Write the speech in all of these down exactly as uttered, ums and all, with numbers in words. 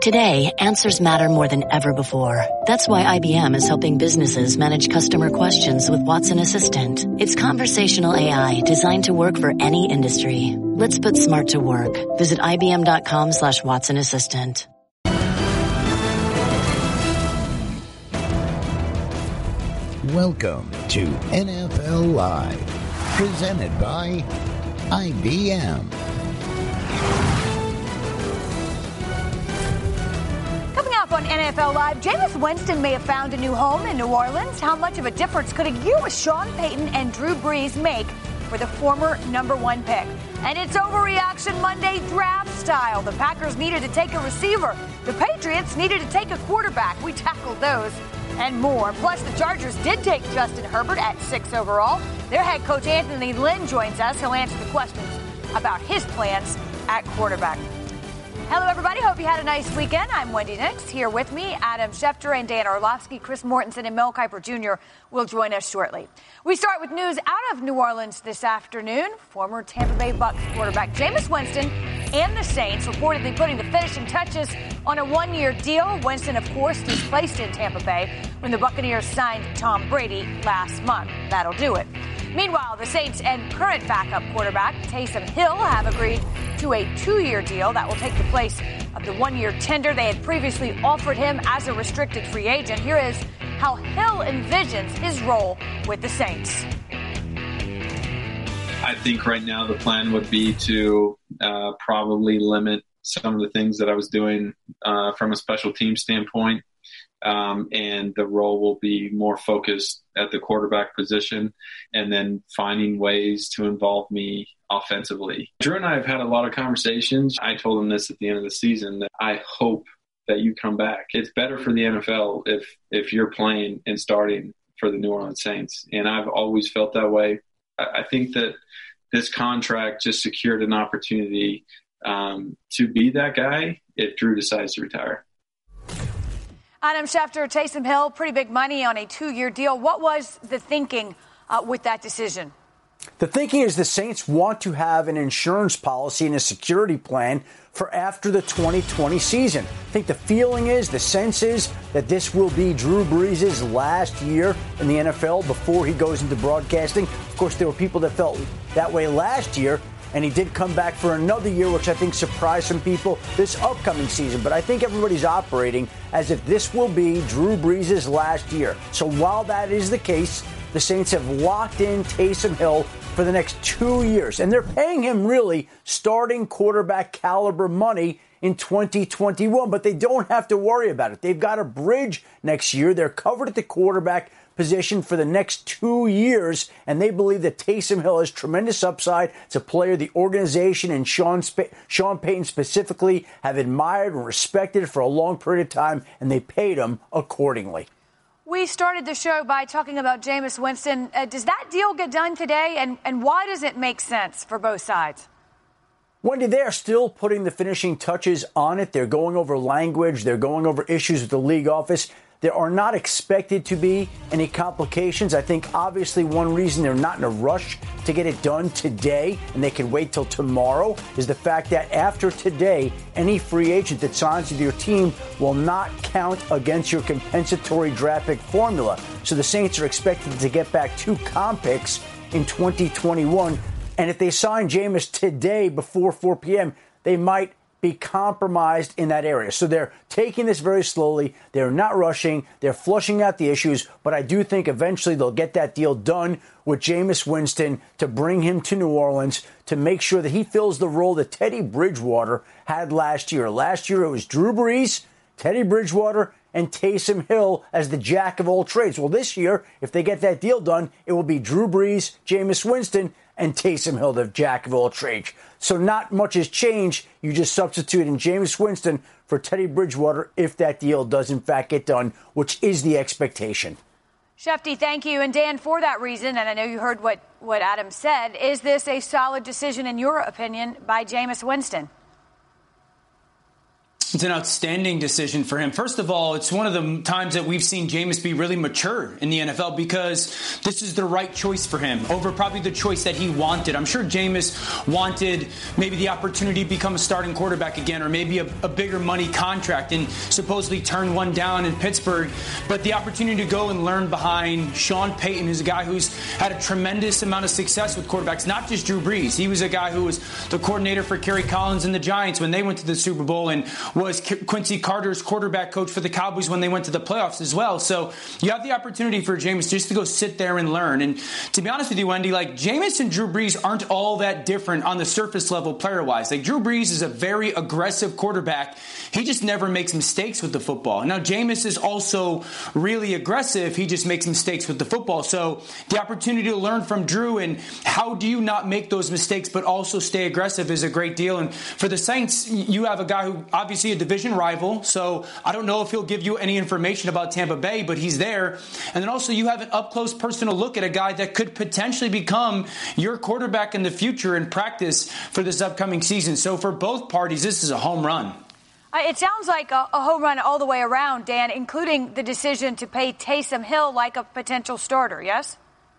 Today, answers matter more than ever before. That's why I B M is helping businesses manage customer questions with Watson Assistant. It's conversational A I designed to work for any industry. Let's put smart to work. Visit ibm.com slash Watson Assistant. Welcome to N F L Live, presented by I B M. On N F L Live, Jameis Winston may have found a new home in New Orleans. How much of a difference could a year with Sean Payton and Drew Brees make for the former number one pick? And it's Overreaction Monday draft style. The Packers needed to take a receiver. The Patriots needed to take a quarterback. We tackled those and more. Plus, the Chargers did take Justin Herbert at six overall. Their head coach Anthony Lynn joins us. He'll answer the questions about his plans at quarterback. Hello, everybody. Hope you had a nice weekend. I'm Wendy Nix. Here with me, Adam Schefter and Dan Orlovsky. Chris Mortensen and Mel Kiper Junior will join us shortly. We start with news out of New Orleans this afternoon. Former Tampa Bay Bucs quarterback Jameis Winston and the Saints reportedly putting the finishing touches on a one-year deal. Winston, of course, was placed in Tampa Bay when the Buccaneers signed Tom Brady last month. That'll do it. Meanwhile, the Saints and current backup quarterback Taysom Hill have agreed to a two-year deal that will take the place of the one-year tender they had previously offered him as a restricted free agent. Here is how Hill envisions his role with the Saints. I think right now the plan would be to uh, probably limit some of the things that I was doing uh, from a special team standpoint. Um, and the role will be more focused at the quarterback position and then finding ways to involve me offensively. Drew and I have had a lot of conversations. I told him this at the end of the season, that I hope that you come back. It's better for the N F L if if you're playing and starting for the New Orleans Saints. And I've always felt that way. I, I think that this contract just secured an opportunity um, to be that guy if Drew decides to retire. Adam Schefter, Taysom Hill, pretty big money on a two-year deal. What was the thinking uh, with that decision? The thinking is the Saints want to have an insurance policy and a security plan for after the twenty twenty season. I think the feeling is, the sense is that this will be Drew Brees' last year in the N F L before he goes into broadcasting. Of course, there were people that felt that way last year, and he did come back for another year, which I think surprised some people this upcoming season. But I think everybody's operating as if this will be Drew Brees' last year. So while that is the case, the Saints have locked in Taysom Hill for the next two years. And they're paying him really starting quarterback caliber money in twenty twenty-one. But they don't have to worry about it. They've got a bridge next year. They're covered at the quarterback position for the next two years, and they believe that Taysom Hill has tremendous upside. It's a player the organization and Sean, Sp- Sean Payton specifically have admired and respected for a long period of time, and they paid him accordingly. We started the show by talking about Jameis Winston. Uh, does that deal get done today, and, and why does it make sense for both sides? Wendy, they are still putting the finishing touches on it. They're going over language. They're going over issues with the league office. There are not expected to be any complications. I think obviously one reason they're not in a rush to get it done today and they can wait till tomorrow is the fact that after today, any free agent that signs with your team will not count against your compensatory draft pick formula. So the Saints are expected to get back two comp picks in twenty twenty-one. And if they sign Jameis today before four p.m., they might be compromised in that area. So they're taking this very slowly. They're not rushing. They're flushing out the issues. But I do think eventually they'll get that deal done with Jameis Winston to bring him to New Orleans to make sure that he fills the role that Teddy Bridgewater had last year. Last year it was Drew Brees, Teddy Bridgewater, and Taysom Hill as the jack of all trades. Well, this year, if they get that deal done, it will be Drew Brees, Jameis Winston, and Taysom Hill, the jack of all trades. So not much has changed. You just substitute in Jameis Winston for Teddy Bridgewater if that deal does in fact get done, which is the expectation. Shefty, thank you. And Dan, for that reason, and I know you heard what, what Adam said, is this a solid decision in your opinion by Jameis Winston? It's an outstanding decision for him. First of all, it's one of the times that we've seen Jameis be really mature in the N F L because this is the right choice for him over probably the choice that he wanted. I'm sure Jameis wanted maybe the opportunity to become a starting quarterback again or maybe a, a bigger money contract and supposedly turned one down in Pittsburgh. But the opportunity to go and learn behind Sean Payton, who's a guy who's had a tremendous amount of success with quarterbacks, not just Drew Brees. He was a guy who was the coordinator for Kerry Collins and the Giants when they went to the Super Bowl and was Quincy Carter's quarterback coach for the Cowboys when they went to the playoffs as well. So you have the opportunity for Jameis just to go sit there and learn. And to be honest with you, Wendy, like Jameis and Drew Brees aren't all that different on the surface level player-wise. Like Drew Brees is a very aggressive quarterback. He just never makes mistakes with the football. Now Jameis is also really aggressive. He just makes mistakes with the football. So the opportunity to learn from Drew and how do you not make those mistakes but also stay aggressive is a great deal. And for the Saints, you have a guy who obviously a division rival, so I don't know if he'll give you any information about Tampa Bay, but he's there. And then also you have an up-close personal look at a guy that could potentially become your quarterback in the future in practice for this upcoming season. So for both parties, this is a home run. It sounds like a, a home run all the way around, Dan, including the decision to pay Taysom Hill like a potential starter, yes?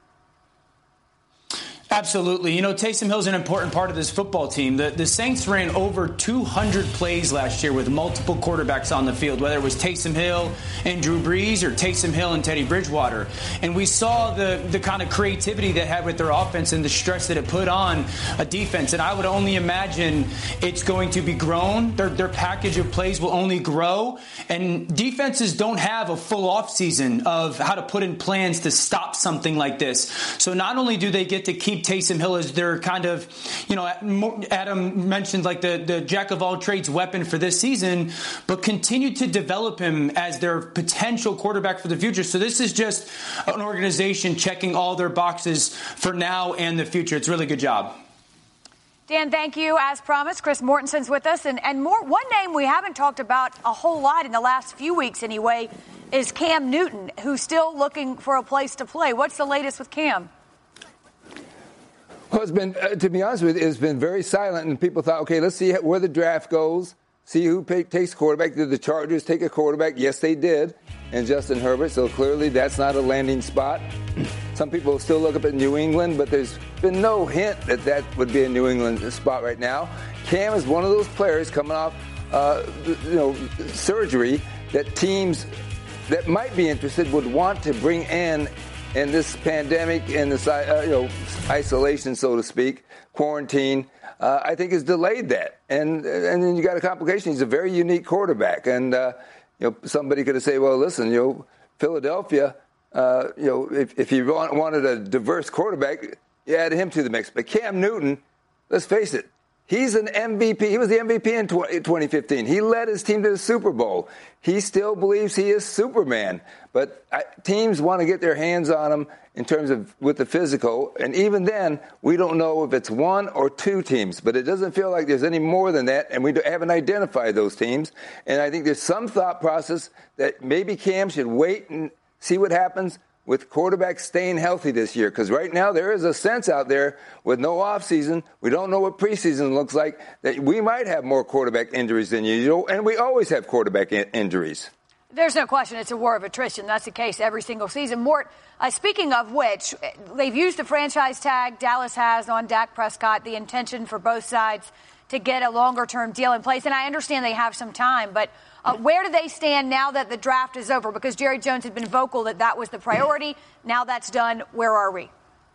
Absolutely. You know, Taysom Hill's an important part of this football team. The, the Saints ran over two hundred plays last year with multiple quarterbacks on the field, whether it was Taysom Hill and Drew Brees or Taysom Hill and Teddy Bridgewater. And we saw the, the kind of creativity they had with their offense and the stress that it put on a defense. And I would only imagine it's going to be grown. Their, their package of plays will only grow. And defenses don't have a full offseason of how to put in plans to stop something like this. So not only do they get to keep Taysom Hill as their kind of, you know, Adam mentioned like the, the jack of all trades weapon for this season, but continue to develop him as their potential quarterback for the future. So this is just an organization checking all their boxes for now and the future. It's a really good job. Dan, thank you. As promised, Chris Mortenson's with us. And, and more, one name we haven't talked about a whole lot in the last few weeks anyway is Cam Newton, who's still looking for a place to play. What's the latest with Cam? Well, it's been, uh, to be honest with you, it's been very silent, and people thought, okay, let's see where the draft goes, see who pay, takes quarterback. Did the Chargers take a quarterback? Yes, they did, and Justin Herbert, so clearly that's not a landing spot. Some people still look up at New England, but there's been no hint that that would be a New England spot right now. Cam is one of those players coming off, uh, you know, surgery that teams that might be interested would want to bring in in this pandemic and this uh, you know, isolation, so to speak, quarantine, uh, I think has delayed that. And and then you got a complication. He's a very unique quarterback. And, uh, you know, somebody could have said, well, listen, you know, Philadelphia, uh, you know, if, if you want, wanted a diverse quarterback, you add him to the mix. But Cam Newton, let's face it, he's an M V P. He was the M V P in twenty fifteen. He led his team to the Super Bowl. He still believes he is Superman. But teams want to get their hands on him in terms of with the physical. And even then, we don't know if it's one or two teams. But it doesn't feel like there's any more than that. And we haven't identified those teams. And I think there's some thought process that maybe Cam should wait and see what happens with quarterbacks staying healthy this year. Because right now there is a sense out there with no offseason, we don't know what preseason looks like, that we might have more quarterback injuries than usual. And we always have quarterback in- injuries. There's no question it's a war of attrition. That's the case every single season. Mort, uh, speaking of which, they've used the franchise tag Dallas has on Dak Prescott, the intention for both sides to get a longer-term deal in place. And I understand they have some time, but uh, where do they stand now that the draft is over? Because Jerry Jones had been vocal that that was the priority. Now that's done. Where are we?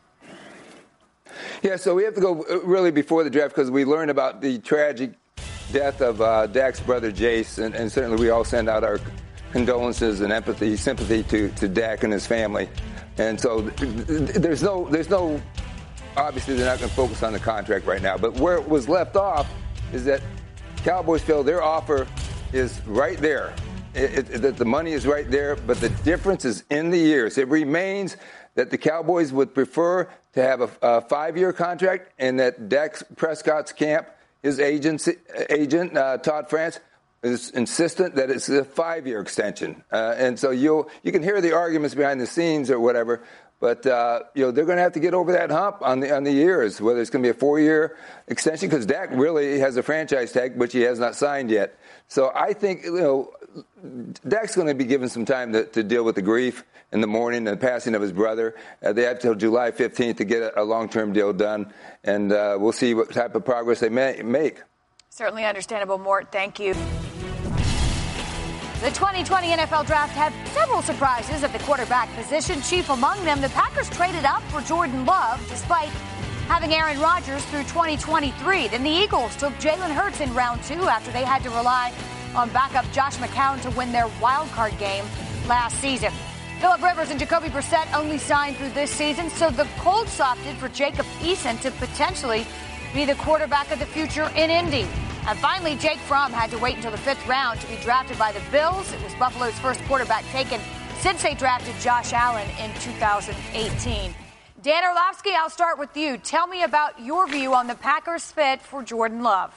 Yeah, so we have to go really before the draft because we learned about the tragic death of uh, Dak's brother Jace, and, and certainly we all send out our condolences and empathy, sympathy to, to Dak and his family. And so there's no, there's no, obviously they're not going to focus on the contract right now. But where it was left off is that Cowboys feel their offer is right there. It, it, that the money is right there, but the difference is in the years. It remains that the Cowboys would prefer to have a, a five-year contract, and that Dak Prescott's camp, his agency, agent, uh, Todd France, is insistent that it's a five-year extension. Uh, and so you you can hear the arguments behind the scenes or whatever, But, uh, you know, they're going to have to get over that hump on the on the years, whether it's going to be a four-year extension, because Dak really has a franchise tag, which he has not signed yet. So I think, you know, Dak's going to be given some time to, to deal with the grief in the morning and the passing of his brother. Uh, they have till July fifteenth to get a, a long-term deal done, and uh, we'll see what type of progress they may make. Certainly understandable, Mort. Thank you. The twenty twenty N F L Draft had several surprises at the quarterback position. Chief among them, the Packers traded up for Jordan Love despite having Aaron Rodgers through twenty twenty-three. Then the Eagles took Jalen Hurts in round two after they had to rely on backup Josh McCown to win their wild card game last season. Phillip Rivers and Jacoby Brissett only signed through this season, so the Colts opted for Jacob Eason to potentially be the quarterback of the future in Indy. And finally, Jake Fromm had to wait until the fifth round to be drafted by the Bills. It was Buffalo's first quarterback taken since they drafted Josh Allen in two thousand eighteen. Dan Orlovsky, I'll start with you. Tell me about your view on the Packers' fit for Jordan Love.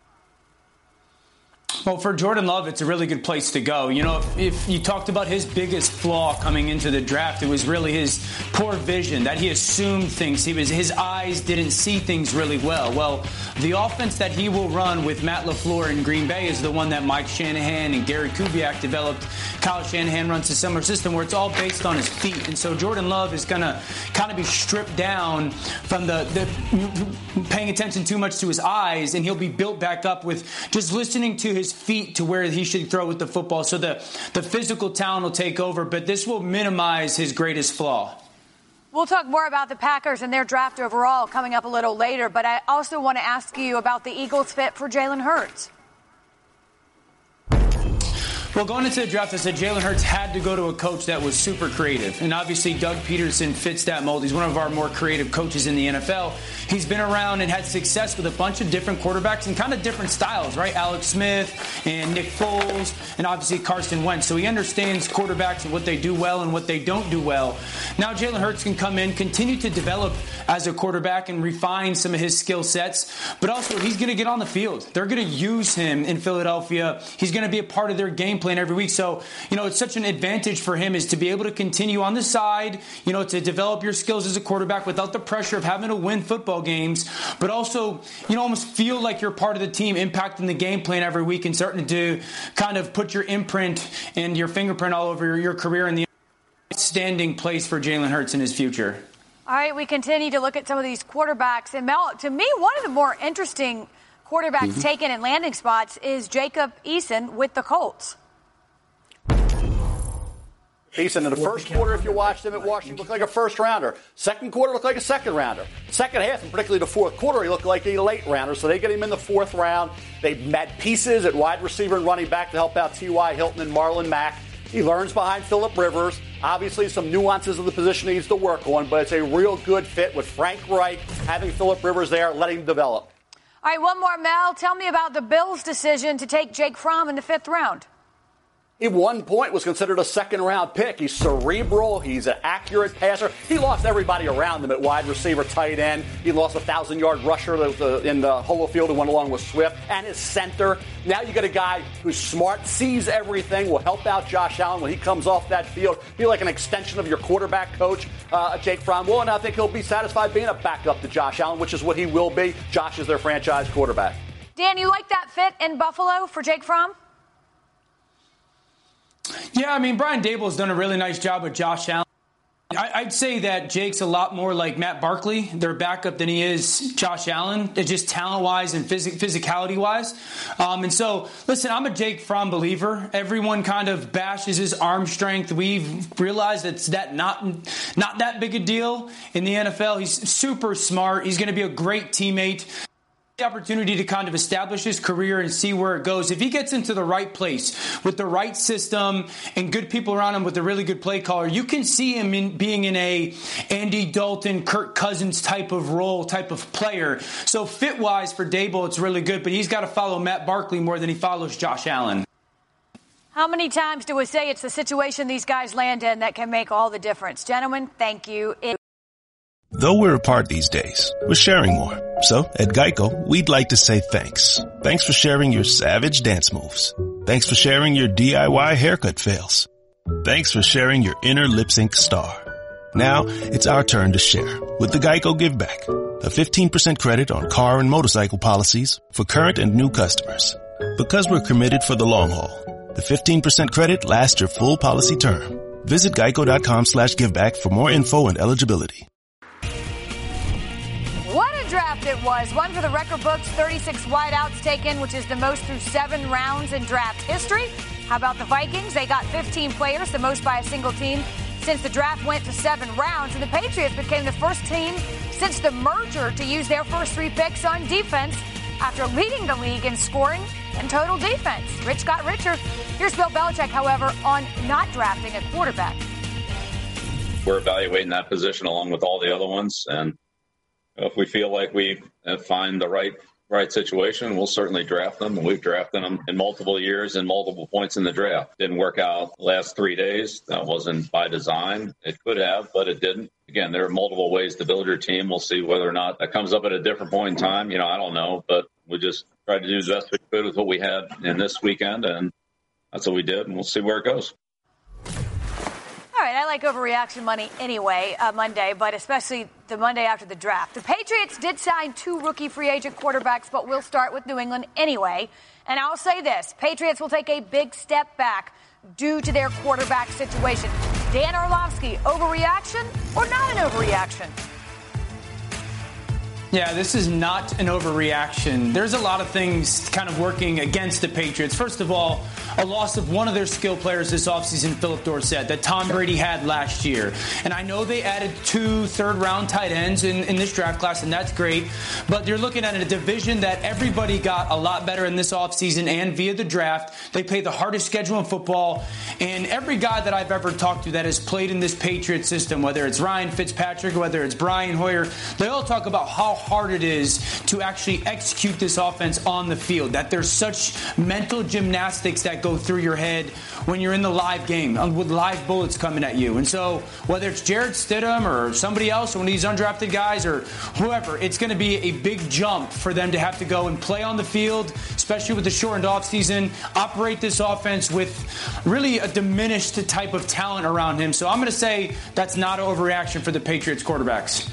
Well, for Jordan Love, it's a really good place to go. You know, if, if you talked about his biggest flaw coming into the draft, it was really his poor vision, that he assumed things. He was his eyes didn't see things really well. Well, the offense that he will run with Matt LaFleur in Green Bay is the one that Mike Shanahan and Gary Kubiak developed. Kyle Shanahan runs a similar system where it's all based on his feet. And so Jordan Love is going to kind of be stripped down from the, the paying attention too much to his eyes, and he'll be built back up with just listening to his feet to where he should throw with the football. So the, the physical talent will take over, but this will minimize his greatest flaw. We'll talk more about the Packers and their draft overall coming up a little later, but I also want to ask you about the Eagles' fit for Jalen Hurts. Well, going into the draft, I said Jalen Hurts had to go to a coach that was super creative. And obviously, Doug Peterson fits that mold. He's one of our more creative coaches in the N F L. He's been around and had success with a bunch of different quarterbacks and kind of different styles, right? Alex Smith and Nick Foles and obviously Carson Wentz. So he understands quarterbacks and what they do well and what they don't do well. Now Jalen Hurts can come in, continue to develop as a quarterback and refine some of his skill sets. But also, he's going to get on the field. They're going to use him in Philadelphia. He's going to be a part of their game plan every week. So, you know, it's such an advantage for him is to be able to continue on the side, you know, to develop your skills as a quarterback without the pressure of having to win football games, but also, you know, almost feel like you're part of the team, impacting the game plan every week and starting to kind of put your imprint and your fingerprint all over your, your career in the outstanding place for Jalen Hurts in his future. All right, we continue to look at some of these quarterbacks. And Mel, to me, one of the more interesting quarterbacks mm-hmm. taken in landing spots is Jacob Eason with the Colts. Eason in the first quarter, if you watched him at Washington, looked like a first rounder. Second quarter looked like a second rounder. Second half, and particularly the fourth quarter, he looked like a late rounder. So they get him in the fourth round. They had pieces at wide receiver and running back to help out T Y. Hilton and Marlon Mack. He learns behind Phillip Rivers. Obviously, some nuances of the position he needs to work on, but it's a real good fit with Frank Reich, having Phillip Rivers there, letting him develop. All right, one more, Mel. Tell me about the Bills' decision to take Jake Fromm in the fifth round. At one point was considered a second-round pick. He's cerebral. He's an accurate passer. He lost everybody around him at wide receiver, tight end. He lost a thousand-yard rusher in the Holofield who went along with Swift, and his center. Now you got a guy who's smart, sees everything, will help out Josh Allen when he comes off that field. Be like an extension of your quarterback coach, uh, Jake Fromm. Well, and I think he'll be satisfied being a backup to Josh Allen, which is what he will be. Josh is their franchise quarterback. Dan, you like that fit in Buffalo for Jake Fromm? Yeah, I mean, Brian Daboll's done a really nice job with Josh Allen. I, I'd say that Jake's a lot more like Matt Barkley, their backup, than he is Josh Allen, just talent-wise and phys- physicality-wise. Um, and so, listen, I'm a Jake Fromm believer. Everyone kind of bashes his arm strength. We've realized it's that not not that big a deal in the N F L. He's super smart. He's going to be a great teammate. The opportunity to kind of establish his career and see where it goes. If he gets into the right place with the right system and good people around him with a really good play caller, you can see him in being in a Andy Dalton, Kirk Cousins type of role, type of player. So fit-wise for Daboll, it's really good, but he's got to follow Matt Barkley more than he follows Josh Allen. How many times do we say it's the situation these guys land in that can make all the difference? Gentlemen, thank you. It- Though we're apart these days, we're sharing more. So, at Geico, we'd like to say thanks. Thanks for sharing your savage dance moves. Thanks for sharing your D I Y haircut fails. Thanks for sharing your inner lip sync star. Now, it's our turn to share with the Geico Give Back, a fifteen percent credit on car and motorcycle policies for current and new customers. Because we're committed for the long haul, the fifteen percent credit lasts your full policy term. Visit geico.com slash giveback for more info and eligibility. What a draft it was. One for the record books, thirty-six wideouts taken, which is the most through seven rounds in draft history. How about the Vikings? They got fifteen players, the most by a single team since the draft went to seven rounds. And the Patriots became the first team since the merger to use their first three picks on defense after leading the league in scoring and total defense. Rich got richer. Here's Bill Belichick, however, on not drafting a quarterback. We're evaluating that position along with all the other ones. And if we feel like we find the right right situation, we'll certainly draft them. And we've drafted them in multiple years and multiple points in the draft. Didn't work out the last three days. That wasn't by design. It could have, but it didn't. Again, there are multiple ways to build your team. We'll see whether or not that comes up at a different point in time. You know, I don't know, but we just tried to do the best we could with what we had in this weekend, and that's what we did, and we'll see where it goes. All right, I like overreaction money anyway, uh, Monday, but especially the Monday after the draft. The Patriots did sign two rookie free agent quarterbacks, but we'll start with New England anyway. And I'll say this, Patriots will take a big step back due to their quarterback situation. Dan Orlovsky, overreaction or not an overreaction? Yeah, this is not an overreaction. There's a lot of things kind of working against the Patriots. First of all, a loss of one of their skill players this offseason, Philip Dorsett, that Tom Brady had last year. And I know they added two third-round tight ends in, in this draft class, and that's great. But you're looking at a division that everybody got a lot better in this offseason and via the draft. They play the hardest schedule in football. And every guy that I've ever talked to that has played in this Patriot system, whether it's Ryan Fitzpatrick, whether it's Brian Hoyer, they all talk about how hard it is to actually execute this offense on the field, that there's such mental gymnastics that go through your head when you're in the live game with live bullets coming at you. And so whether it's Jarrett Stidham or somebody else, one of these undrafted guys or whoever, it's going to be a big jump for them to have to go and play on the field, especially with the shortened offseason, operate this offense with really a diminished type of talent around him. So I'm going to say that's not an overreaction for the Patriots quarterbacks.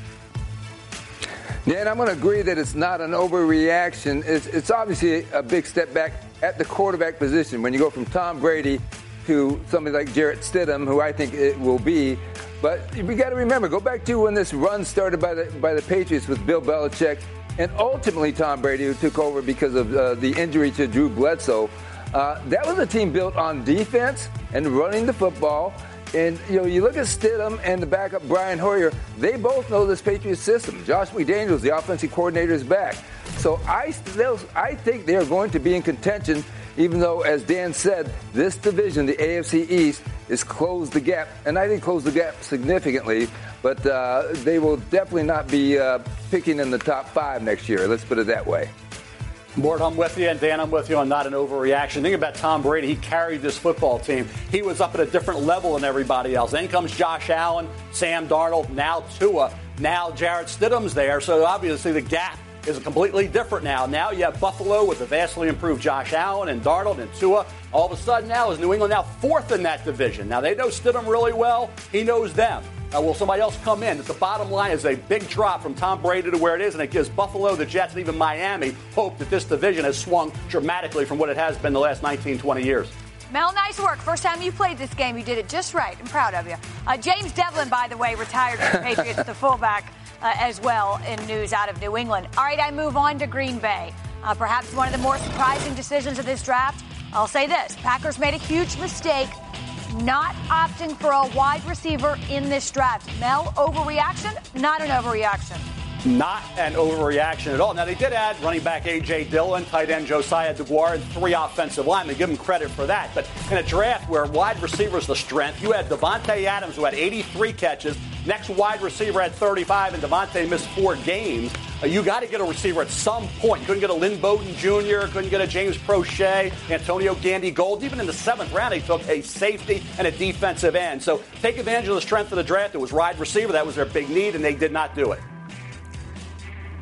Yeah, and I'm going to agree that it's not an overreaction. It's, it's obviously a big step back at the quarterback position when you go from Tom Brady to somebody like Jarrett Stidham, who I think it will be. But we got to remember, go back to when this run started by the by the Patriots with Bill Belichick and ultimately Tom Brady, who took over because of uh, the injury to Drew Bledsoe. Uh, that was a team built on defense and running the football. And, you know, you look at Stidham and the backup Brian Hoyer, they both know this Patriots system. Josh McDaniels, the offensive coordinator, is back. So I, I think they're going to be in contention, even though, as Dan said, this division, the A F C East, is closed the gap. And I think closed the gap significantly. But uh, they will definitely not be uh, picking in the top five next year. Let's put it that way. Mort, I'm with you, and Dan, I'm with you on not an overreaction. Think about Tom Brady. He carried this football team. He was up at a different level than everybody else. Then comes Josh Allen, Sam Darnold, now Tua, now Jarrett Stidham's there. So obviously the gap is completely different now. Now you have Buffalo with a vastly improved Josh Allen and Darnold and Tua. All of a sudden now is New England now fourth in that division. Now they know Stidham really well. He knows them. Uh, will somebody else come in? The bottom line is a big drop from Tom Brady to where it is, and it gives Buffalo, the Jets, and even Miami hope that this division has swung dramatically from what it has been the last nineteen, twenty years. Mel, nice work. First time you played this game, you did it just right. I'm proud of you. Uh, James Devlin, by the way, retired from the Patriots, the fullback uh, as well, in news out of New England. All right, I move on to Green Bay. Uh, perhaps one of the more surprising decisions of this draft. I'll say this. Packers made a huge mistake not opting for a wide receiver in this draft. Mel, overreaction? Not an overreaction. Not an overreaction at all. Now, they did add running back A J. Dillon, tight end Josiah DeGuara, and three offensive linemen. Give them credit for that. But in a draft where wide receiver is the strength, you had Devontae Adams, who had eighty-three catches. Next wide receiver had thirty-five, and Devontae missed four games. Uh, you got to get a receiver at some point. You couldn't get a Lynn Bowden Junior, couldn't get a James Prochet, Antonio Gandy-Gold. Even in the seventh round, they took a safety and a defensive end. So take advantage of the strength of the draft. It was wide receiver. That was their big need, and they did not do it.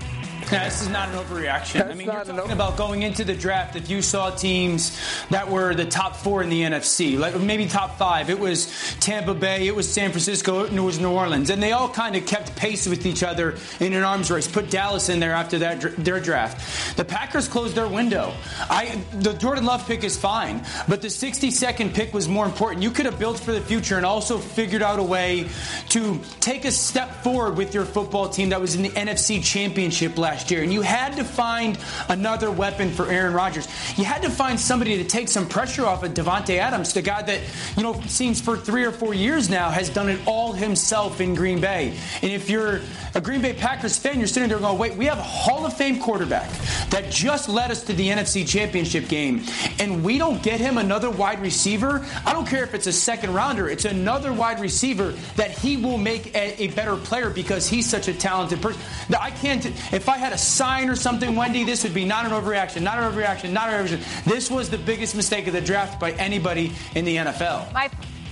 Yeah, this is not an overreaction. That's I mean, you're talking over- about going into the draft. If you saw teams that were the top four in the N F C, like maybe top five, it was Tampa Bay, it was San Francisco, it was New Orleans, and they all kind of kept pace with each other in an arms race. Put Dallas in there after that their draft. The Packers closed their window. I the Jordan Love pick is fine, but the sixty-second pick was more important. You could have built for the future and also figured out a way to take a step forward with your football team that was in the N F C Championship last year, and you had to find another weapon for Aaron Rodgers. You had to find somebody to take some pressure off of Devontae Adams, the guy that, you know, seems for three or four years now has done it all himself in Green Bay. And if you're a Green Bay Packers fan, you're sitting there going, wait, we have a Hall of Fame quarterback that just led us to the N F C Championship game, and we don't get him another wide receiver? I don't care if it's a second rounder. It's another wide receiver that he will make a, a better player because he's such a talented person. I can't, if I had a sign or something, Wendy, this would be not an overreaction, not an overreaction, not an overreaction. This was the biggest mistake of the draft by anybody in the N F L. My,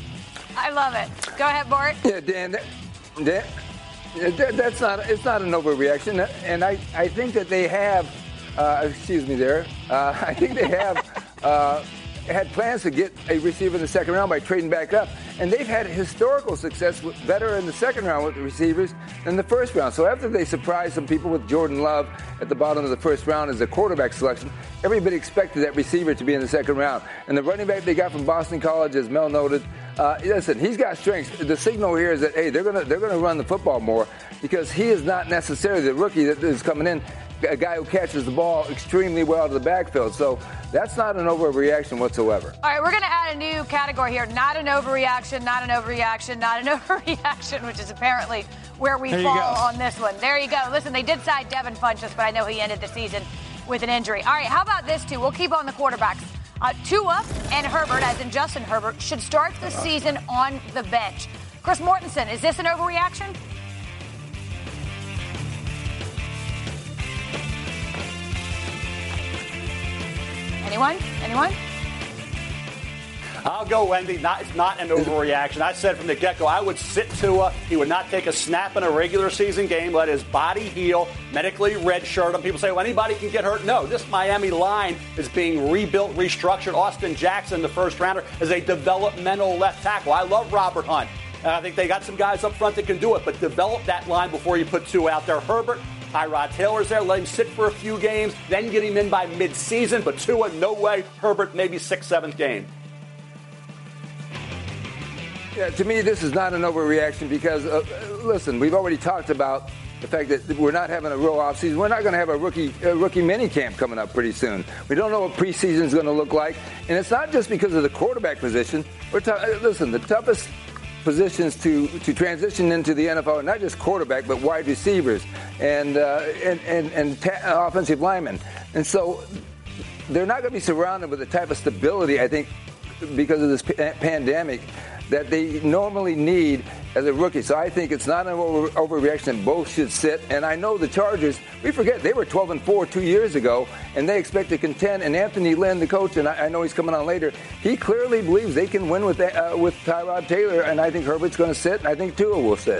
I love it. Go ahead, Bart. Yeah, Dan, that, that, that, that's not, it's not an overreaction. And I, I think that they have, uh, excuse me there, uh, I think they have uh, had plans to get a receiver in the second round by trading back up. And they've had historical success with, better in the second round with the receivers than the first round. So after they surprised some people with Jordan Love at the bottom of the first round as a quarterback selection, everybody expected that receiver to be in the second round. And the running back they got from Boston College, as Mel noted, uh, listen, he's got strengths. The signal here is that, hey, they're gonna they're gonna run the football more because he is not necessarily the rookie that is coming in, a guy who catches the ball extremely well to the backfield. So that's not an overreaction whatsoever. All right, we're going to add a new category here. Not an overreaction, not an overreaction, not an overreaction, which is apparently where we fall on this one. There you go. Listen, they did sign Devin Funchess, but I know he ended the season with an injury. All right, how about this two? We'll keep on the quarterbacks. Uh, Tua and Herbert, as in Justin Herbert, should start the season on the bench. Chris Mortensen, is this an overreaction? Anyone? Anyone? I'll go, Wendy. Not, it's not an overreaction. I said from the get-go, I would sit Tua. He would not take a snap in a regular season game, let his body heal, medically redshirt him. People say, well, anybody can get hurt. No, this Miami line is being rebuilt, restructured. Austin Jackson, the first rounder, is a developmental left tackle. I love Robert Hunt. And I think they got some guys up front that can do it, but develop that line before you put Tua out there. Herbert, Tyrod Taylor's there. Let him sit for a few games, then get him in by midseason. But Tua, no way. Herbert, maybe sixth, seventh game. Yeah, to me, this is not an overreaction because, uh, listen, we've already talked about the fact that we're not having a real offseason. We're not going to have a rookie a rookie mini camp coming up pretty soon. We don't know what preseason is going to look like. And it's not just because of the quarterback position. We're ta- Listen, the toughest positions to, to transition into the N F L are not just quarterback, but wide receivers and, uh, and, and, and ta- offensive linemen. And so they're not going to be surrounded with the type of stability, I think, because of this pa- pandemic that they normally need as a rookie. So I think it's not an over- overreaction. Both should sit. And I know the Chargers, we forget, they were twelve and four two years ago, and they expect to contend. And Anthony Lynn, the coach, and I, I know he's coming on later, he clearly believes they can win with uh, with Tyrod Taylor, and I think Herbert's going to sit, and I think Tua will sit.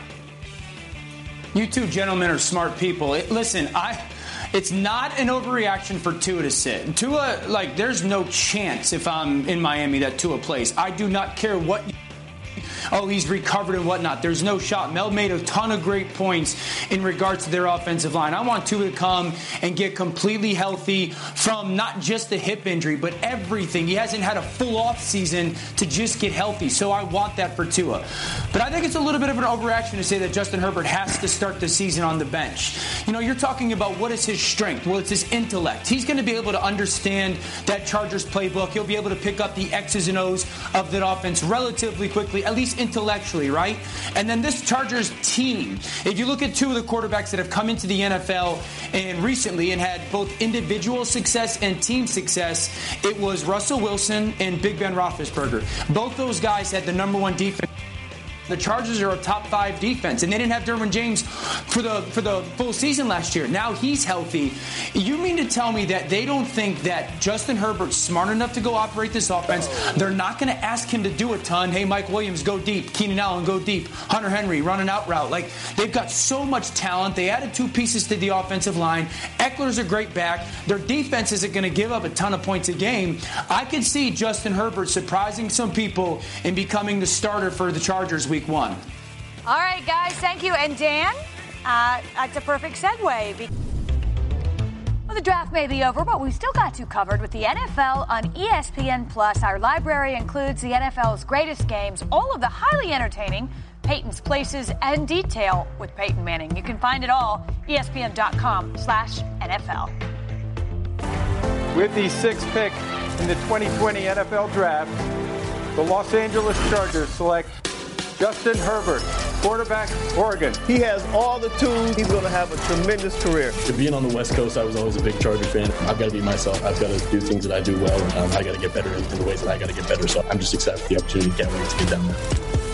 You two gentlemen are smart people. It, listen, I... It's not an overreaction for Tua to sit. Tua, like, there's no chance if I'm in Miami that Tua plays. I do not care what... Oh, he's recovered and whatnot. There's no shot. Mel made a ton of great points in regards to their offensive line. I want Tua to come and get completely healthy from not just the hip injury, but everything. He hasn't had a full off season to just get healthy, so I want that for Tua. But I think it's a little bit of an overreaction to say that Justin Herbert has to start the season on the bench. You know, you're talking about what is his strength. Well, it's his intellect. He's going to be able to understand that Chargers playbook. He'll be able to pick up the X's and O's of that offense relatively quickly, at least intellectually, right? And then this Chargers team, if you look at two of the quarterbacks that have come into the N F L and recently and had both individual success and team success, it was Russell Wilson and Big Ben Roethlisberger. Both those guys had the number one defense The Chargers are a top five defense, and they didn't have Derwin James for the for the full season last year. Now he's healthy. You mean to tell me that they don't think that Justin Herbert's smart enough to go operate this offense? They're not going to ask him to do a ton. Hey, Mike Williams, go deep. Keenan Allen, go deep. Hunter Henry, run an out route. Like, they've got so much talent. They added two pieces to the offensive line. Eckler's a great back. Their defense isn't going to give up a ton of points a game. I could see Justin Herbert surprising some people and becoming the starter for the Chargers week one. All right, guys, thank you. And Dan, uh, that's a perfect segue. Well, the draft may be over, but we've still got you covered with the N F L on E S P N Plus. Our library includes the N F L's greatest games, all of the highly entertaining Peyton's Places, and Detail with Peyton Manning. You can find it all, E S P N dot com slash N F L. With the sixth pick in the twenty twenty N F L Draft, the Los Angeles Chargers select Justin Herbert, quarterback, Oregon. He has all the tools. He's going to have a tremendous career. To being on the West Coast, I was always a big Charger fan. I've got to be myself. I've got to do things that I do well. Um, I got to get better in, in the ways that I got to get better. So I'm just excited for the opportunity. Can't wait to get down there.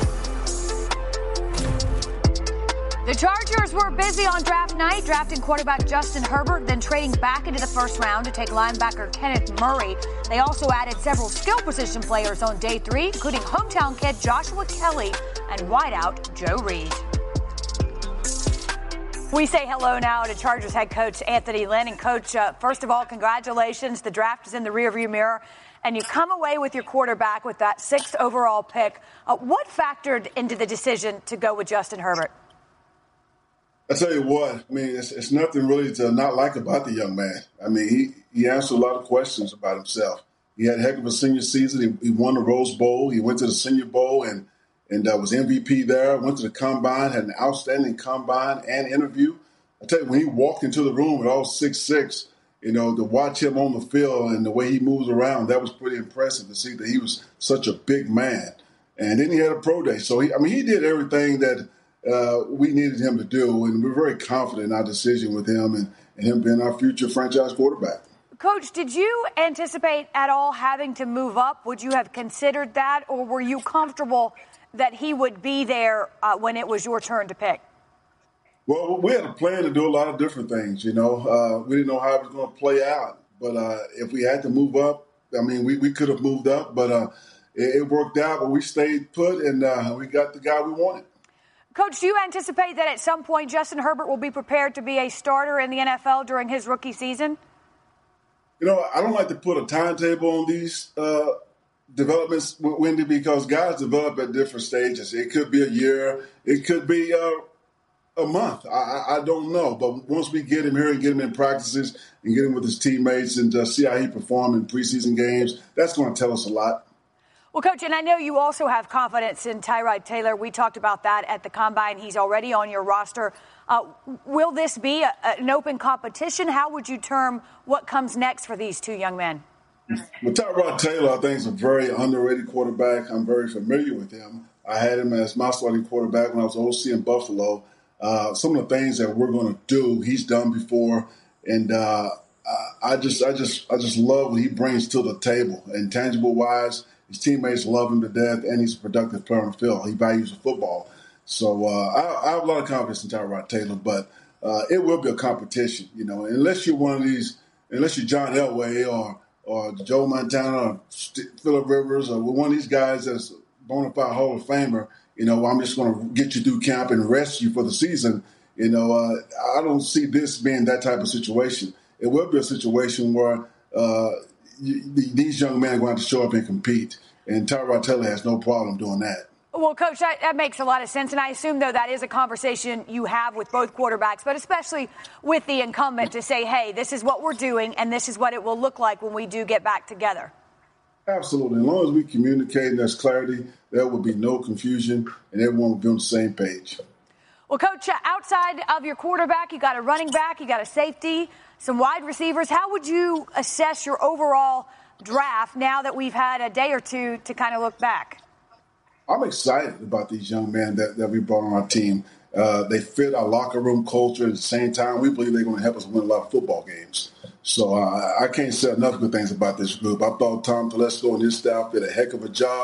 The Chargers were busy on draft night, drafting quarterback Justin Herbert, then trading back into the first round to take linebacker Kenneth Murray. They also added several skill position players on day three, including hometown kid Joshua Kelly and wideout Joe Reed. We say hello now to Chargers head coach Anthony Lynn. And, Coach, uh, first of all, congratulations. The draft is in the rearview mirror, and you come away with your quarterback with that sixth overall pick. Uh, what factored into the decision to go with Justin Herbert? I tell you what, I mean, it's, it's nothing really to not like about the young man. I mean, he, he answered a lot of questions about himself. He had a heck of a senior season. He, he won the Rose Bowl. He went to the Senior Bowl and and uh, was M V P there. Went to the Combine, had an outstanding Combine and interview. I tell you, when he walked into the room at all six six, you know, to watch him on the field and the way he moves around, that was pretty impressive to see that he was such a big man. And then he had a pro day. So, he, I mean, he did everything that uh, we needed him to do, and we're very confident in our decision with him and, and him being our future franchise quarterback. Coach, did you anticipate at all having to move up? Would you have considered that, or were you comfortable that he would be there uh, when it was your turn to pick? Well, we had a plan to do a lot of different things, you know. Uh, we didn't know how it was going to play out. But uh, if we had to move up, I mean, we, we could have moved up. But uh, it, it worked out, but we stayed put, and uh, we got the guy we wanted. Coach, do you anticipate that at some point Justin Herbert will be prepared to be a starter in the N F L during his rookie season? You know, I don't like to put a timetable on these uh, developments, Wendy, because guys develop at different stages. It could be a year. It could be uh, a month. I, I don't know. But once we get him here and get him in practices and get him with his teammates and uh, see how he performed in preseason games, that's going to tell us a lot. Well, Coach, and I know you also have confidence in Tyrod Taylor. We talked about that at the Combine. He's already on your roster. Uh, will this be a, an open competition? How would you term what comes next for these two young men? Well, Tyrod Taylor, I think, is a very underrated quarterback. I'm very familiar with him. I had him as my starting quarterback when I was O C in Buffalo. Uh, some of the things that we're going to do, he's done before, and uh, I just, I just, I just love what he brings to the table. Intangible wise, his teammates love him to death, and he's a productive player on the field. He values football. So uh, I, I have a lot of confidence in Tyrod Taylor, but uh, it will be a competition, you know, unless you're one of these, unless you're John Elway or or Joe Montana or Phillip Rivers or one of these guys that's bona fide Hall of Famer, you know, I'm just going to get you through camp and rest you for the season. You know, uh, I don't see this being that type of situation. It will be a situation where uh, you, these young men are going to have to show up and compete, and Tyrod Taylor has no problem doing that. Well, Coach, that, that makes a lot of sense. And I assume, though, that is a conversation you have with both quarterbacks, but especially with the incumbent to say, hey, this is what we're doing and this is what it will look like when we do get back together. Absolutely. As long as we communicate and there's clarity, there will be no confusion and everyone will be on the same page. Well, Coach, outside of your quarterback, you got a running back, you got a safety, some wide receivers. How would you assess your overall draft now that we've had a day or two to kind of look back? I'm excited about these young men that, that we brought on our team. Uh, they fit our locker room culture. At the same time, we believe they're going to help us win a lot of football games. So uh, I can't say enough good things about this group. I thought Tom Telesco and his staff did a heck of a job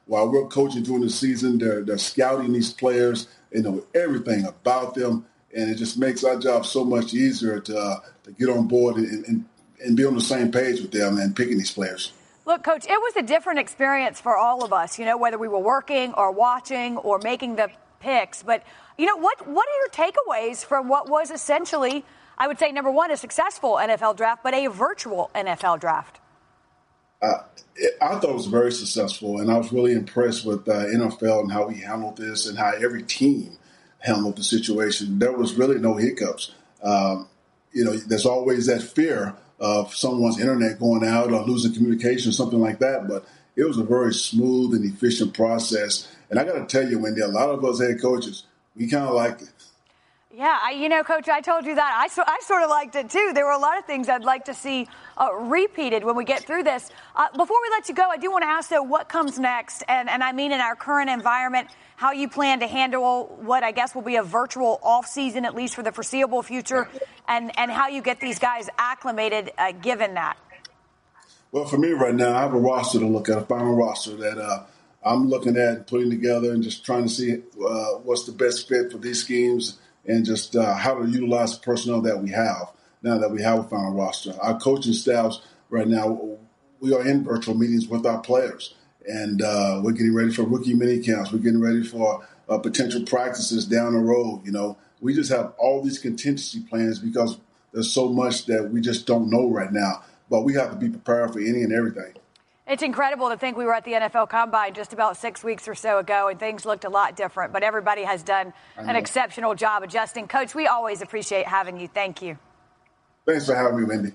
while we're coaching during the season, they're, they're scouting these players. They know everything about them, and it just makes our job so much easier to, uh, to get on board and, and, and be on the same page with them and picking these players. Look, Coach, it was a different experience for all of us, you know, whether we were working or watching or making the picks. But, you know, what what are your takeaways from what was essentially, I would say, number one, a successful N F L draft, but a virtual N F L draft? Uh, it, I thought it was very successful, and I was really impressed with uh, N F L and how we handled this and how every team handled the situation. There was really no hiccups. Um, you know, there's always that fear of someone's internet going out or losing communication, something like that. But it was a very smooth and efficient process. And I got to tell you, Wendy, a lot of us head coaches, we kind of liked it. Yeah, I, you know, Coach, I told you that. I, so, I sort of liked it, too. There were a lot of things I'd like to see uh, repeated when we get through this. Uh, before we let you go, I do want to ask, though, what comes next? And, and I mean in our current environment, how you plan to handle what I guess will be a virtual offseason, at least for the foreseeable future, and, and how you get these guys acclimated uh, given that. Well, for me right now, I have a roster to look at, a final roster that uh, I'm looking at and putting together and just trying to see uh, what's the best fit for these schemes and just uh, how to utilize the personnel that we have now that we have a final roster. Our coaching staffs right now, we are in virtual meetings with our players, and uh, we're getting ready for rookie mini camps. We're getting ready for uh, potential practices down the road. You know, we just have all these contingency plans because there's so much that we just don't know right now, but we have to be prepared for any and everything. It's incredible to think we were at the N F L Combine just about six weeks or so ago, and things looked a lot different. But everybody has done an exceptional job adjusting. Coach, we always appreciate having you. Thank you. Thanks for having me, Wendy.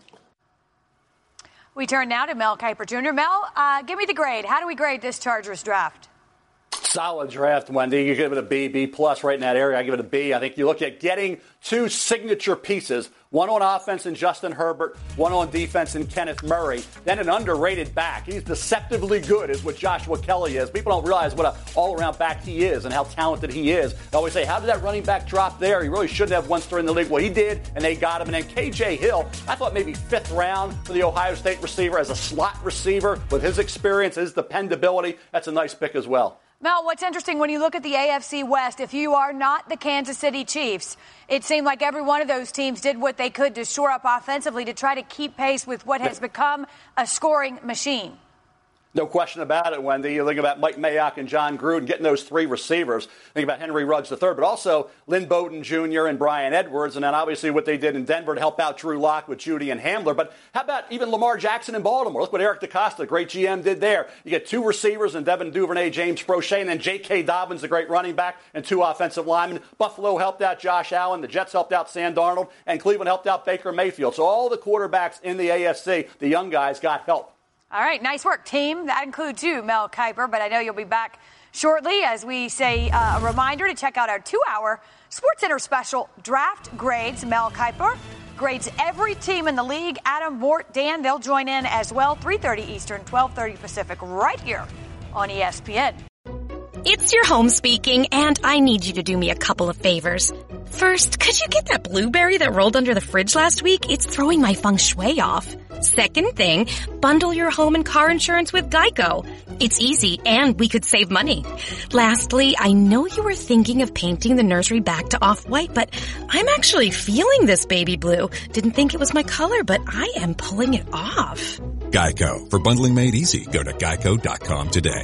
We turn now to Mel Kiper Junior Mel, uh, give me the grade. How do we grade this Chargers draft? Solid draft, Wendy. You give it a B, B plus right in that area. I give it a B. I think you look at getting two signature pieces, one on offense in Justin Herbert, one on defense in Kenneth Murray, then an underrated back. He's deceptively good is what Joshua Kelly is. People don't realize what an all-around back he is and how talented he is. They always say, how did that running back drop there? He really shouldn't have once during the league. Well, he did, and they got him. And then K J Hill, I thought maybe fifth round for the Ohio State receiver as a slot receiver with his experience, his dependability. That's a nice pick as well. Mel, what's interesting when you look at the A F C West, if you are not the Kansas City Chiefs, it seemed like every one of those teams did what they could to shore up offensively to try to keep pace with what has become a scoring machine. No question about it, Wendy. You think about Mike Mayock and John Gruden getting those three receivers. Think about Henry Ruggs the third, but also Lynn Bowden Junior and Brian Edwards, and then obviously what they did in Denver to help out Drew Lock with Judy and Hamler. But how about even Lamar Jackson in Baltimore? Look what Eric DeCosta, great G M, did there. You get two receivers in Devin Duvernay, James Prochet, and then J K. Dobbins, the great running back, and two offensive linemen. Buffalo helped out Josh Allen. The Jets helped out Sam Darnold, and Cleveland helped out Baker Mayfield. So all the quarterbacks in the A F C, the young guys, got help. All right, nice work, team. That includes you, Mel Kiper, but I know you'll be back shortly as we say uh, a reminder to check out our two-hour SportsCenter special, Draft Grades. Mel Kiper grades every team in the league. Adam, Mort, Dan, they'll join in as well, three thirty Eastern, twelve thirty Pacific, right here on E S P N. It's your home speaking, and I need you to do me a couple of favors. First, could you get that blueberry that rolled under the fridge last week? It's throwing my feng shui off. Second thing, bundle your home and car insurance with Geico. It's easy, and we could save money. Lastly, I know you were thinking of painting the nursery back to off-white, but I'm actually feeling this baby blue. Didn't think it was my color, but I am pulling it off. Geico. For bundling made easy, go to geico dot com today.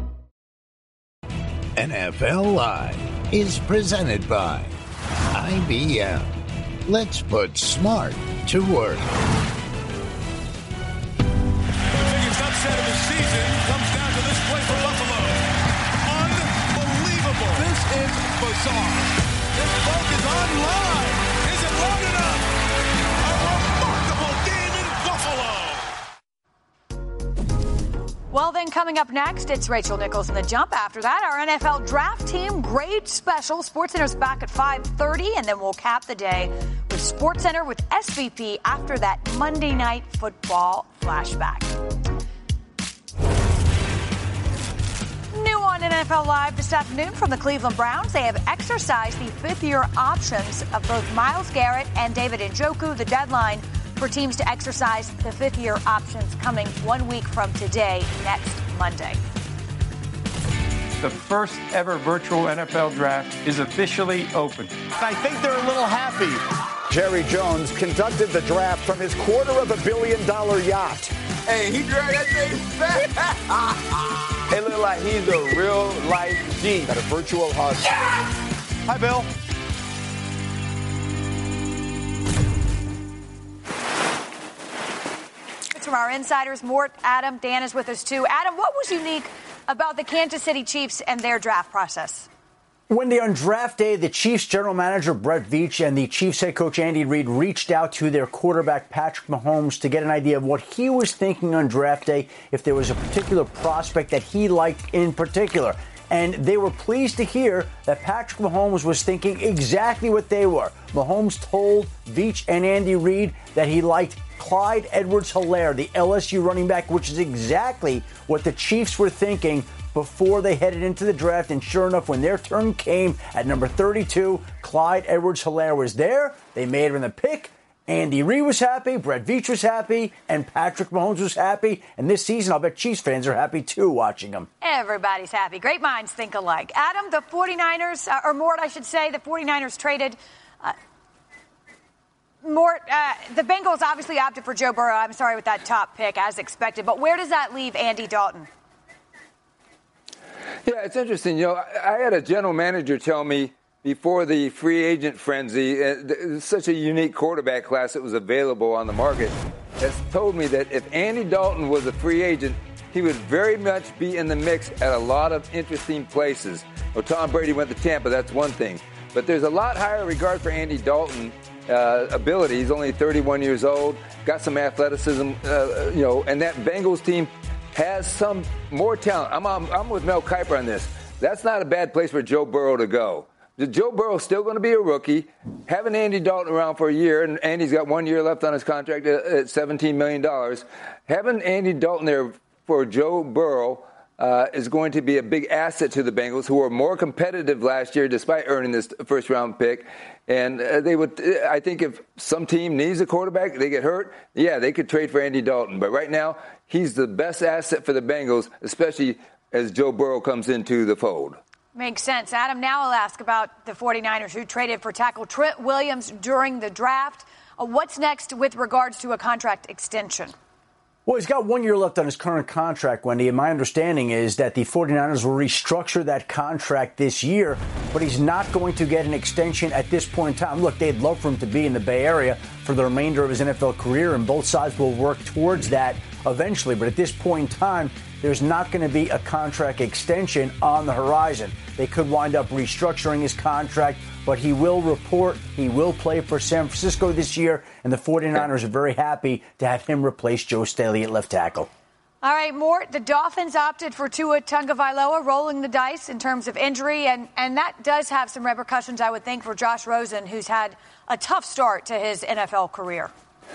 N F L Live is presented by I B M. Let's put smart to work. Upset of the season comes down to this play for Buffalo. Unbelievable. This is bizarre. This boat is online. Is it long enough? A remarkable game in Buffalo. Well, then coming up next, it's Rachel Nichols in the Jump. After that, our N F L Draft Team Grade Special. SportsCenter's back at five thirty, and then we'll cap the day with SportsCenter with S V P after that Monday Night Football flashback. New on N F L Live this afternoon from the Cleveland Browns. They have exercised the fifth-year options of both Myles Garrett and David Njoku. The deadline for teams to exercise the fifth-year options coming one week from today, next Monday. The first ever virtual N F L draft is officially open. I think they're a little happy. Jerry Jones conducted the draft from his quarter of a billion dollar yacht. Hey, he drove that thing fast. It looked like he's a real life G. Got a virtual hug. Hi, Bill. From our insiders, Mort, Adam, Dan is with us too. Adam, what was unique about the Kansas City Chiefs and their draft process? Wendy, on draft day, the Chiefs general manager Brett Veach and the Chiefs head coach Andy Reid reached out to their quarterback Patrick Mahomes to get an idea of what he was thinking on draft day, if there was a particular prospect that he liked in particular. And they were pleased to hear that Patrick Mahomes was thinking exactly what they were. Mahomes told Veach and Andy Reid that he liked Clyde Edwards-Helaire, the L S U running back, which is exactly what the Chiefs were thinking before they headed into the draft. And sure enough, when their turn came at number thirty-two, Clyde Edwards-Helaire was there. They made him the pick. Andy Reid was happy, Brett Veach was happy, and Patrick Mahomes was happy. And this season, I'll bet Chiefs fans are happy, too, watching him. Everybody's happy. Great minds think alike. Adam, the 49ers, uh, or Mort, I should say, the 49ers traded... Uh, Mort, uh, the Bengals obviously opted for Joe Burrow. I'm sorry with that top pick, as expected. But where does that leave Andy Dalton? Yeah, it's interesting. You know, I, I had a general manager tell me before the free agent frenzy, uh, such a unique quarterback class that was available on the market, has told me that if Andy Dalton was a free agent, he would very much be in the mix at a lot of interesting places. Well, Tom Brady went to Tampa, that's one thing. But there's a lot higher regard for Andy Dalton Uh, ability. He's only thirty-one years old, got some athleticism, uh, you know, and that Bengals team has some more talent. I'm, I'm, I'm with Mel Kiper on this. That's not a bad place for Joe Burrow to go. Joe Burrow's still going to be a rookie. Having Andy Dalton around for a year, and Andy's got one year left on his contract at seventeen million dollars. Having Andy Dalton there for Joe Burrow Uh, is going to be a big asset to the Bengals, who were more competitive last year despite earning this first-round pick. And uh, they would, I think, if some team needs a quarterback, they get hurt, yeah, they could trade for Andy Dalton. But right now, he's the best asset for the Bengals, especially as Joe Burrow comes into the fold. Makes sense. Adam, now I'll ask about the 49ers, who traded for tackle Trent Williams during the draft. Uh, what's next with regards to a contract extension? Well, he's got one year left on his current contract, Wendy, and my understanding is that the 49ers will restructure that contract this year, but he's not going to get an extension at this point in time. Look, they'd love for him to be in the Bay Area for the remainder of his N F L career, and both sides will work towards that eventually. But at this point in time, there's not going to be a contract extension on the horizon. They could wind up restructuring his contract, but he will report, he will play for San Francisco this year, and the 49ers are very happy to have him replace Joe Staley at left tackle. All right, Mort, the Dolphins opted for Tua Tagovailoa, rolling the dice in terms of injury, and, and that does have some repercussions, I would think, for Josh Rosen, who's had a tough start to his N F L career.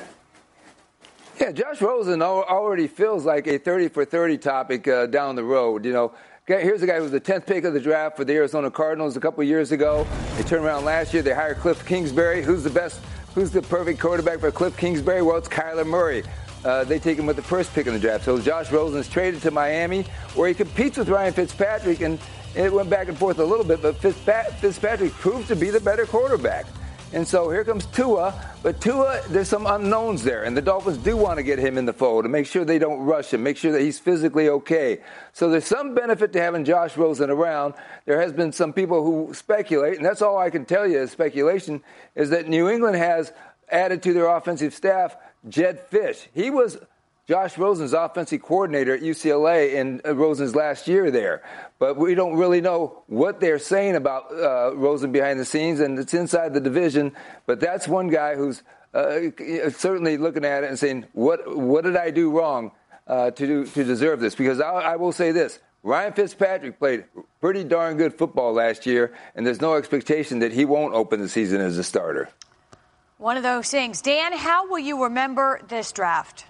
Yeah, Josh Rosen already feels like a thirty for thirty topic uh, down the road, you know. Here's a guy who was the tenth pick of the draft for the Arizona Cardinals a couple of years ago. They turned around last year. They hired Cliff Kingsbury. Who's the best, who's the perfect quarterback for Cliff Kingsbury? Well, it's Kyler Murray. Uh, they take him with the first pick in the draft. So Josh Rosen's traded to Miami, where he competes with Ryan Fitzpatrick, and it went back and forth a little bit, but Fitzpatrick proved to be the better quarterback. And so here comes Tua, but Tua, there's some unknowns there, and the Dolphins do want to get him in the fold and make sure they don't rush him, make sure that he's physically okay. So there's some benefit to having Josh Rosen around. There has been some people who speculate, and that's all I can tell you is speculation, is that New England has added to their offensive staff Jed Fish. He was Josh Rosen's offensive coordinator at U C L A in Rosen's last year there. But we don't really know what they're saying about uh, Rosen behind the scenes, and it's inside the division. But that's one guy who's uh, certainly looking at it and saying, what what did I do wrong uh, to do, to deserve this? Because I, I will say this. Ryan Fitzpatrick played pretty darn good football last year, and there's no expectation that he won't open the season as a starter. One of those things. Dan, how will you remember this draft?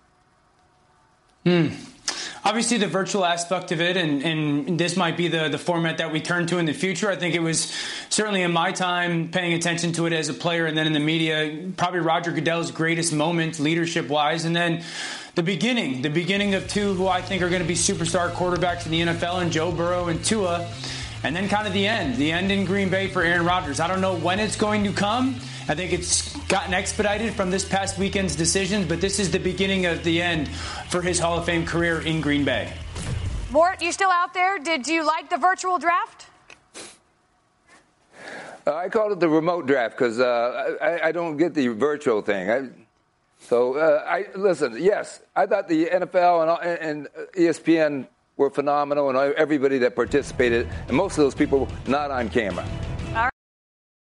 Hmm. Obviously, the virtual aspect of it, and, and this might be the, the format that we turn to in the future. I think it was certainly in my time paying attention to it as a player and then in the media, probably Roger Goodell's greatest moment leadership-wise. And then the beginning, the beginning of two who I think are going to be superstar quarterbacks in the N F L, and Joe Burrow and Tua. And then kind of the end, the end in Green Bay for Aaron Rodgers. I don't know when it's going to come. I think it's gotten expedited from this past weekend's decisions, but this is the beginning of the end for his Hall of Fame career in Green Bay. Mort, you still out there? Did you like the virtual draft? Uh, I called it the remote draft because uh, I, I don't get the virtual thing. I, so, uh, I listen, yes, I thought the N F L and, and E S P N were phenomenal, and everybody that participated, and most of those people were not on camera.